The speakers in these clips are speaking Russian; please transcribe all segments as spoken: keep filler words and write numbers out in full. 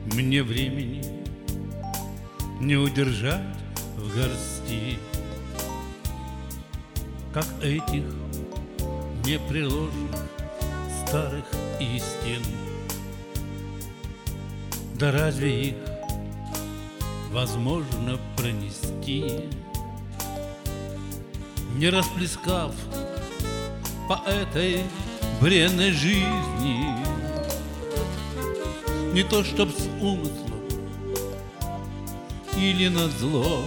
Мне времени не удержать в горсти, как этих непреложных старых истин. Да разве их возможно пронести, не расплескав по этой бренной жизни? Не то чтоб с умыслом или назло,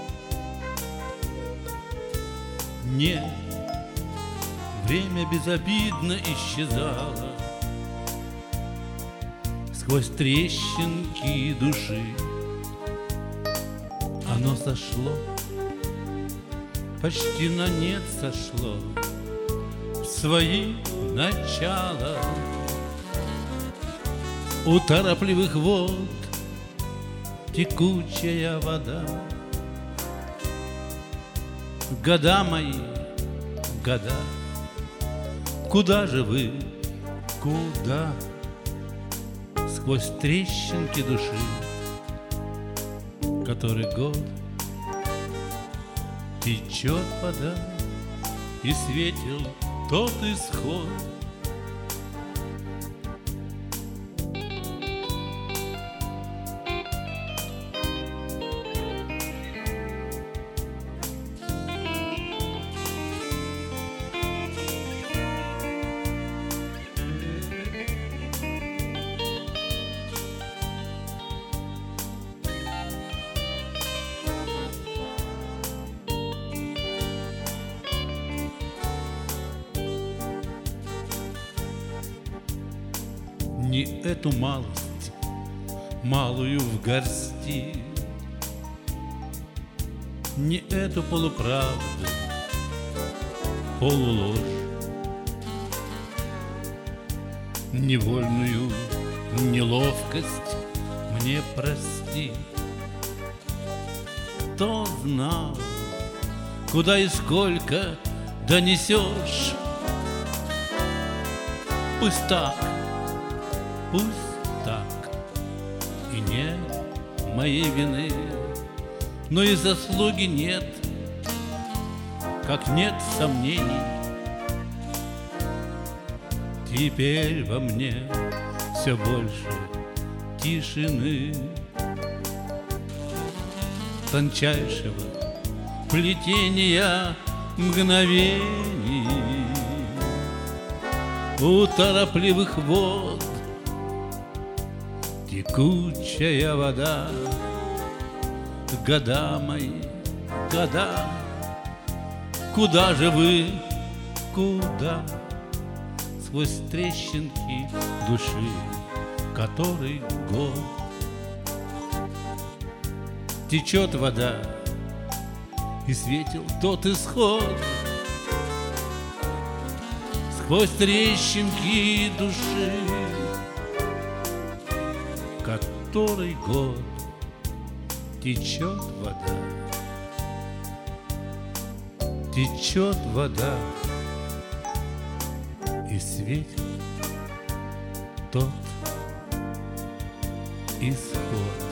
нет, время безобидно исчезало сквозь трещинки души. Оно сошло, почти на нет сошло в свои начала. У торопливых вод текучая вода. Года мои, года, куда же вы, куда? Сквозь трещинки души, который год течет вода, и светил тот исход. Не эту малость, малую в горсти, не эту полуправду, полуложь, невольную неловкость мне прости. Кто знал, куда и сколько донесешь? Пусть так, пусть так, и нет моей вины, но и заслуги нет, как нет сомнений. Теперь во мне все больше тишины, тончайшего плетения мгновений. У торопливых вод текучая вода. Года мои, года, куда же вы, куда? Сквозь трещинки души, который год течет вода, и светил тот исход. Сквозь трещинки души, который год течет вода, течет вода, и светит тот исход.